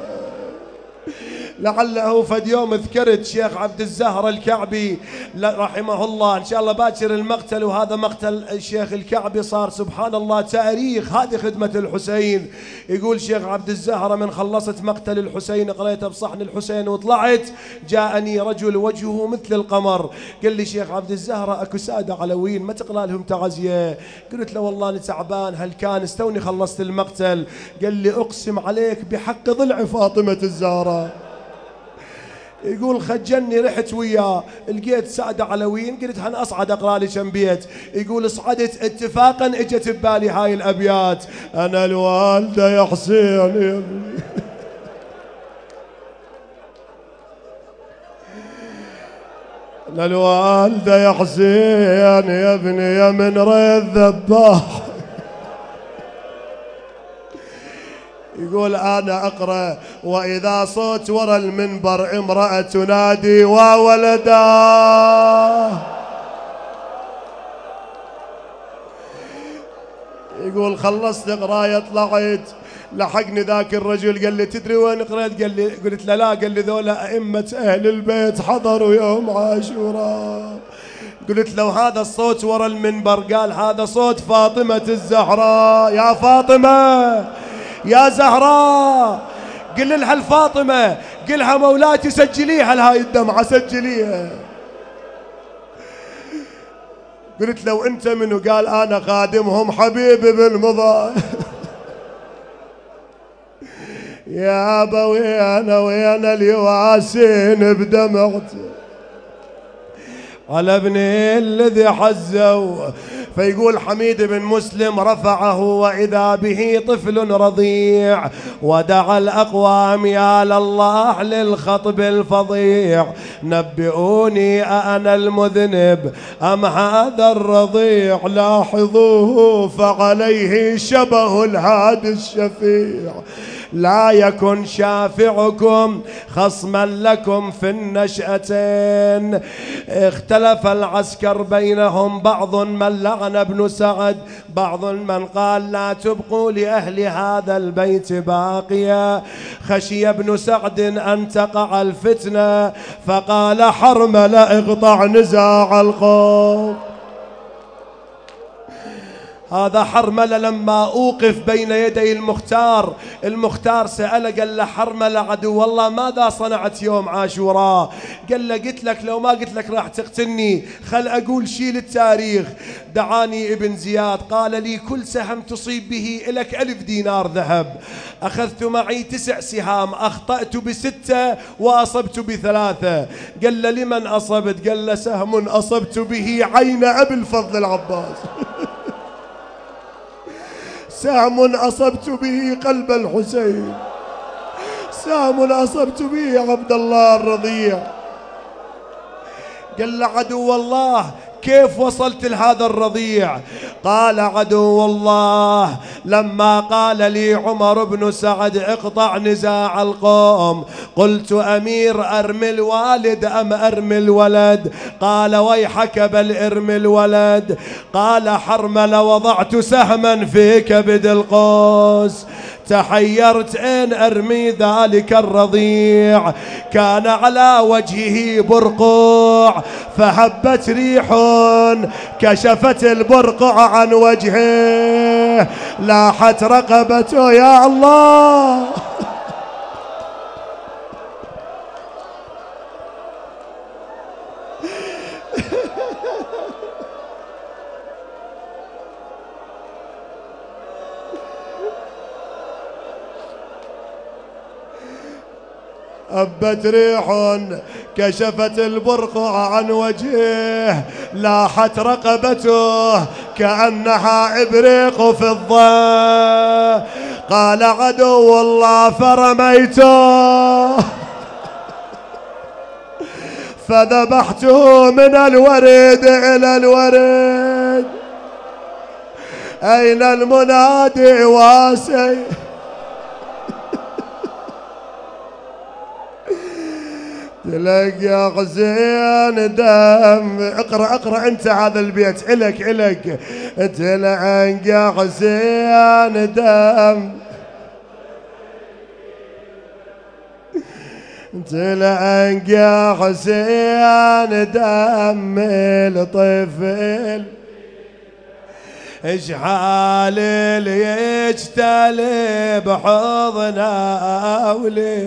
لعله فد يوم ذكرت شيخ عبد الزهر الكعبي رحمه الله، إن شاء الله باكر المقتل، وهذا مقتل الشيخ الكعبي صار سبحان الله تاريخ. هذه خدمة الحسين. يقول شيخ عبد الزهر من خلصت مقتل الحسين قريت بصحن الحسين وطلعت جاءني رجل وجهه مثل القمر قال لي شيخ عبد الزهر اكو سادة علويين ما تقرأ لهم تعزية؟ قلت له والله انا تعبان. هل كان استوني خلصت المقتل؟ قال لي اقسم عليك بحق ضلع فاطمة الزهراء. يقول خجلني رحت وياه لقيت سادة علويين قلت انا اصعد اقرا لي كم بيت. يقول صعدت اتفاقا اجت ببالي هاي الابيات انا الوالده يا حسين يا ابني انا الوالده يا حسين يا ابني يا من ريت ذباح. يقول أنا أقرأ وإذا صوت ورا المنبر امرأة تنادي وولدا. يقول خلصت قراية طلعت لحقني ذاك الرجل قال لي تدري وين قريت؟ قال لي قلت له لا. قال لي ذولا أئمة أهل البيت حضروا يوم عاشوراء. قلت له هذا الصوت ورا المنبر؟ قال هذا صوت فاطمة الزهراء. يا فاطمة يا زهراء قل لها الفاطمة قلها مولاتي سجليها لهاي الدمعة سجليها. قلت لو أنت منو؟ قال أنا خادمهم حبيبي بالمضى. يا أبا ويانا ويانا اليواسين بدمعتي على ابني الذي حزوا. فيقول حميد بن مسلم رفعه وإذا به طفل رضيع ودعا الأقوام يا لله للخطب الفظيع نبئوني أأنا المذنب أم هذا الرضيع لاحظوه فعليه شبه الهادي الشفيع لا يكن شافعكم خصما لكم في النشأتين. اختلف العسكر بينهم بعض من لعن ابن سعد بعض من قال لا تبقوا لأهل هذا البيت باقيا. خشي ابن سعد أن تقع الفتنة فقال حرمل اقطع نزاع القوم. هذا حرملة لما أوقف بين يدي المختار، المختار سأله قال له حرملة عدو والله ماذا صنعت يوم عاشوراء؟ قال له قلت لك لو ما قلت لك راح تقتلني خل أقول شيء للتاريخ. دعاني ابن زياد قال لي كل سهم تصيب به لك ألف دينار ذهب. أخذت معي تسع سهام أخطأت بستة وأصبت بثلاثة. قال له لمن أصبت؟ قال له سهم أصبت به عين أبي الفضل العباس. سهم أصبت به قلب الحسين. سهم أصبت به عبد الله الرضيع. قال له عدو الله كيف وصلت لهذا الرضيع؟ قال عدو الله لما قال لي عمر بن سعد اقطع نزاع القوم قلت أمير أرمي الوالد أم أرمي الولد؟ قال ويحك بل ارمي الولد. قال حرمل وضعت سهما في كبد القوس تحيرت أين أرمي ذلك الرضيع كان على وجهه برقوع فهبت ريح كشفت البرقع عن وجهه لاحت رقبته يا الله. هبت ريح كشفت البرقع عن وجهه لاحت رقبته كأنها إبريق فضة. قال عدو الله فرميته فذبحته من الورد إلى الورد. أين المنادي واسي تلقى حسين دم. اقرأ اقرأ انت هذا البيت إلك إلك. تلقى حسين دم تلقى حسين دم الطفل اجحال اللي يجتلي بحضنا أولي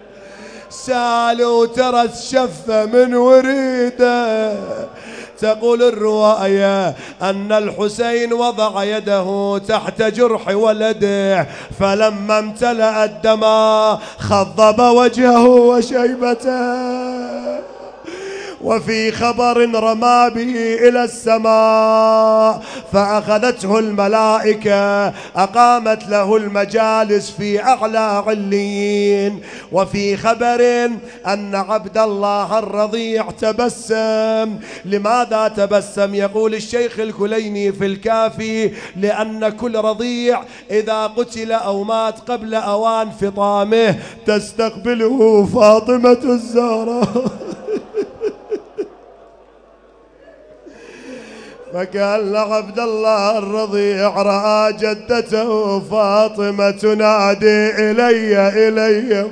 سالوا ترى الشفة من وريده. تقول الرواية أن الحسين وضع يده تحت جرح ولده فلما امتلأ الدماء خضب وجهه وشيبته. وفي خبر رمى به إلى السماء فأخذته الملائكة أقامت له المجالس في أعلى عليين. وفي خبر أن عبد الله الرضيع تبسم. لماذا تبسم؟ يقول الشيخ الكليني في الكافي لأن كل رضيع إذا قتل أو مات قبل أوان فطامه تستقبله فاطمة الزهراء. فقال عبد الله الرضيع رأى جدته فاطمة تنادي إلي إلي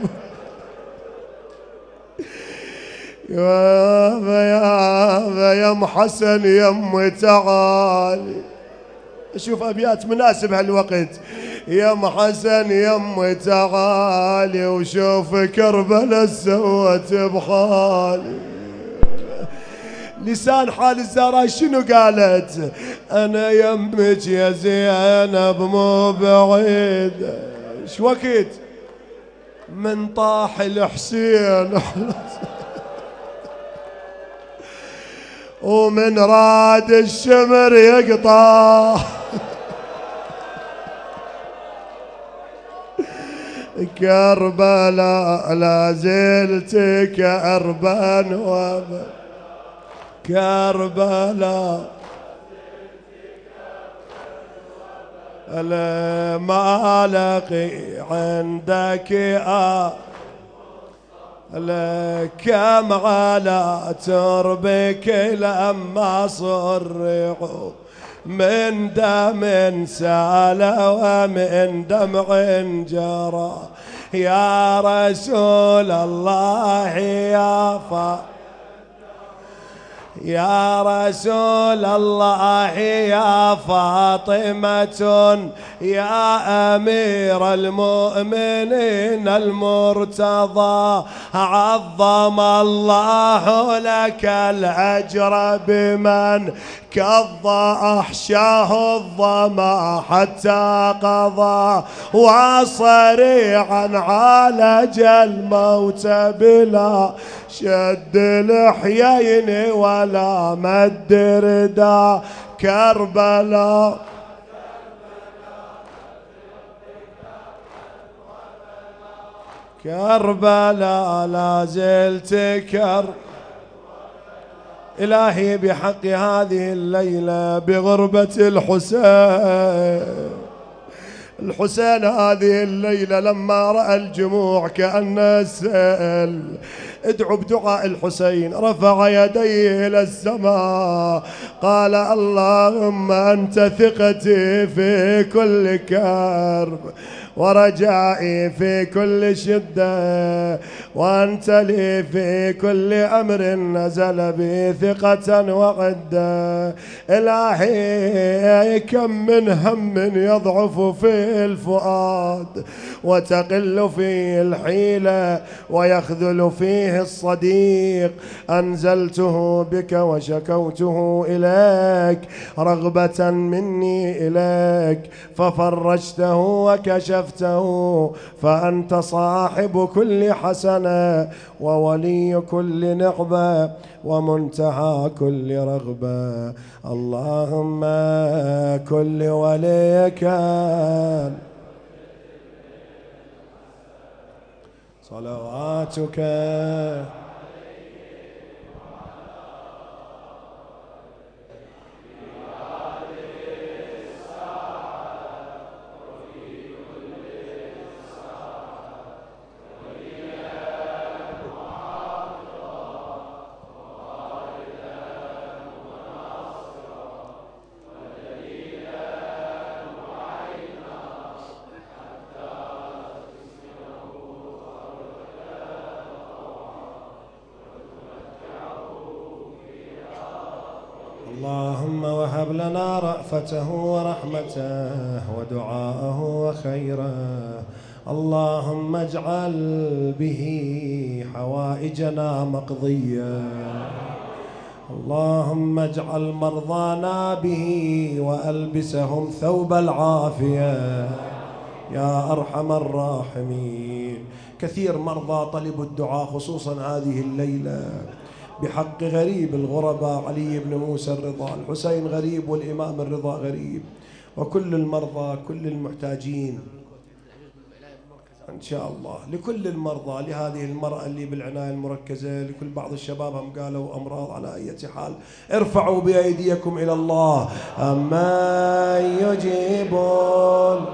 يا يا يا ام حسن يا ام تعالي. شوف أبيات مناسب هالوقت. يا ام حسن يا ام تعالي وشوف كربلاء سوت بخالي لسان حال الزهراء شنو قالت؟ أنا يمك يا زينب مو بعيد. ايش وقت من طاح الحسين ومن راد الشمر يقطع كربلاء لا زلت كأربا وابا كربلاء ألا ما لقي عندك آه كم على تربك لما صرعوا من دم سال ومن دمع جرى يا رسول الله يا فا يا رسول الله يا فاطمة يا أمير المؤمنين المرتضى عظم الله لك الأجر بمن كضى أحشاه الظما حتى قضى وصريعا عالج الموت بلا شد لحيين ولا مد ردا كربلاء كربلاء لا زلت كرب إلهي بحق هذه الليلة بغربة الحسين. الحسين هذه الليلة لما رأى الجموع كأن السيل ادعو بدعاء الحسين رفع يديه إلى السماء قال اللهم أنت ثقتي في كل كرب ورجائي في كل شدة وأنت لي في كل أمر نزل بي ثقة وعدة. إلهي كم من هم يضعف في الفؤاد وتقل فيه الحيلة ويخذل فيه الصديق أنزلته بك وشكوته إليك رغبة مني إليك ففرجته وكشفته فأنت صاحب كل حسنة وولي كل نعمة ومنتهى كل رغبة. اللهم كل وليك صلواتك اللهم وهب لنا رأفته ورحمته ودعاءه وخيره. اللهم اجعل به حوائجنا مقضية. اللهم اجعل مرضانا به وألبسهم ثوب العافية يا أرحم الراحمين. كثير مرضى طلبوا الدعاء خصوصا هذه الليلة بحق غريب الغرباء علي بن موسى الرضا. الحسين غريب والإمام الرضا غريب وكل المرضى كل المحتاجين إن شاء الله لكل المرضى لهذه المرأة اللي بالعناية المركزة لكل بعض الشباب هم قالوا أمراض على أي حال ارفعوا بأيديكم إلى الله. أما يجيبون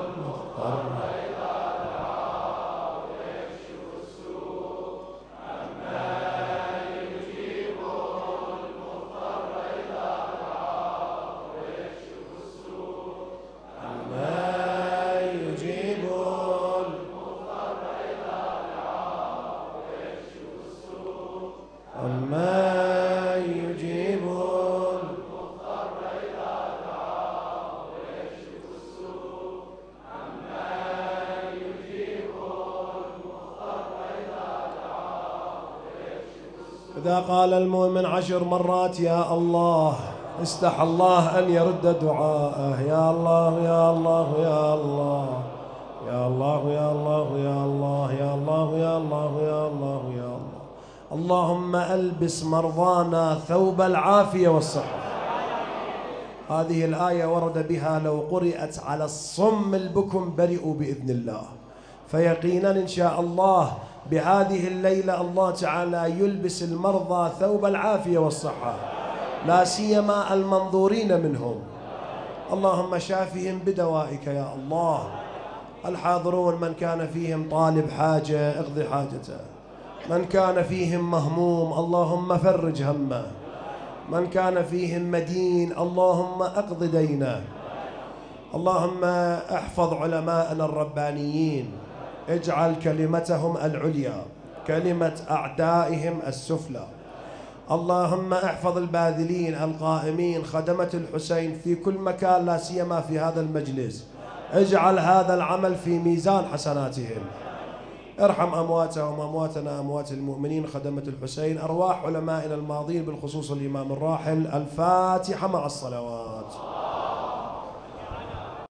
إذا قال المؤمن عشر مرات يا الله استحى الله أن يرد دعاءه. يا الله يا الله يا الله يا الله يا الله يا الله يا الله يا الله يا الله يا الله. اللهم ألبس مرضانا ثوب العافية والصحة. هذه الآية ورد بها لو قرأت على الصم البكم برئوا بإذن الله. فيقينا إن شاء الله بهذه الليلة الله تعالى يلبس المرضى ثوب العافية والصحة، لا سيما المنظورين منهم. اللهم شافهم بدوائك يا الله. الحاضرون من كان فيهم طالب حاجة اقضي حاجته، من كان فيهم مهموم اللهم فرج همه، من كان فيهم مدين اللهم اقض دينه. اللهم احفظ علماءنا الربانيين، اجعل كلمتهم العليا كلمة أعدائهم السفلى. اللهم احفظ الباذلين القائمين خدمة الحسين في كل مكان، لا سيما في هذا المجلس، اجعل هذا العمل في ميزان حسناتهم. ارحم أمواتهم وأمواتنا أموات المؤمنين خدمة الحسين، أرواح علمائنا الماضين بالخصوص الإمام الراحل. الفاتحة مع الصلوات.